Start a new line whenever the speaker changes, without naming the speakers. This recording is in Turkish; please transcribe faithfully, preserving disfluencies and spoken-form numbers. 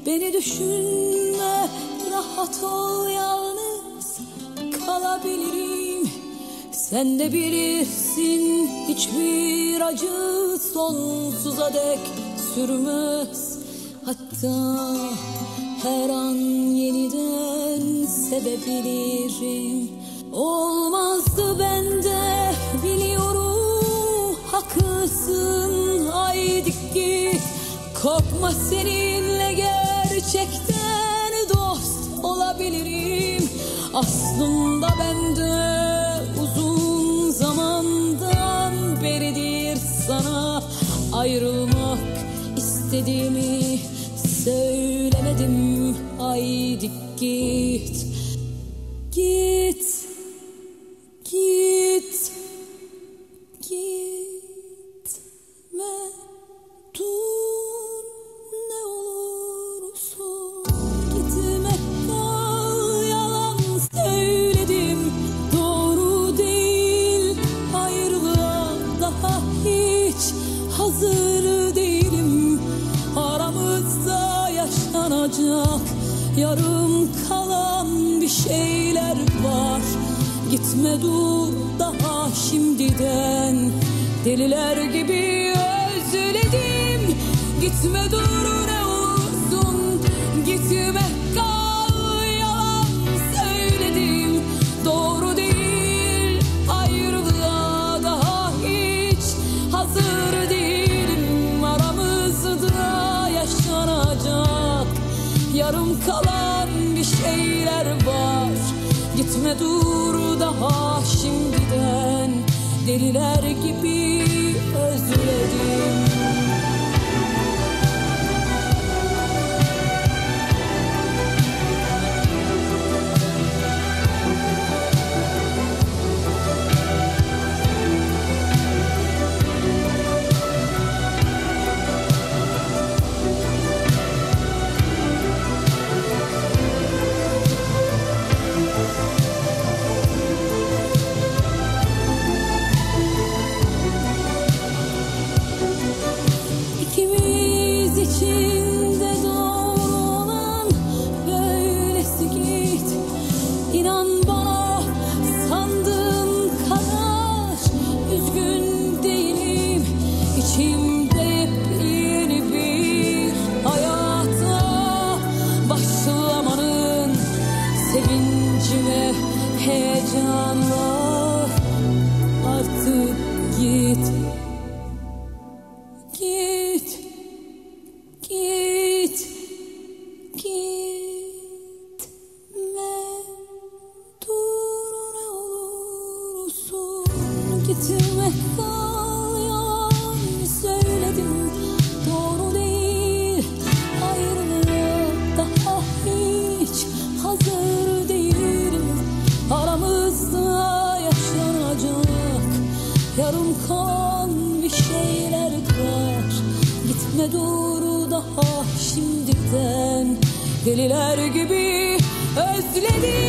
Beni düşünme, rahat ol, yalnız kalabilirim. Sen de bilirsin, hiçbir acı sonsuza dek sürmez. Hatta her an yeniden sevebilirim. Olmazdı bende, biliyorum, haklısın, haydi git. Korkma, seninle gerçekten dost olabilirim. Aslında bende uzun zamandan beridir sana ayrılmak istediğimi söylemedim. Haydi git, git, git, gitme, dur ne olursun, gitme, kal, yalan söyledim, doğru değil, ayrılığa daha hiç hazır değilim. Aramızda yaşanacak yarım kalan bir şeyler var. Gitme, dur daha şimdiden, deliler gibi özledim. Gitme, dur ne olursun, gitme, kal, yalan söyledim, doğru değil, ayrılığa daha hiç hazır değilim. Aramızda yaşanacak yarım kalan bir şeyler var. Gitme, dur daha şimdiden, deliler gibi özledim. İkimiz için de doğru olan böylesi, git. İnan bana, sandığın kadar üzgün değilim. İçimde yepyeni bir hayata başlamanın sevinci ve heyecanı var. Artık git, git, git, gitme, dur ne olursun, gitme, kal, yalan söyledim, doğru değil, ayrılığa daha hiç hazır değilim. Aramızda yaşanacak yarım kalan bir şeyler var. Gitme, dur daha şimdiden, deliler gibi özledim.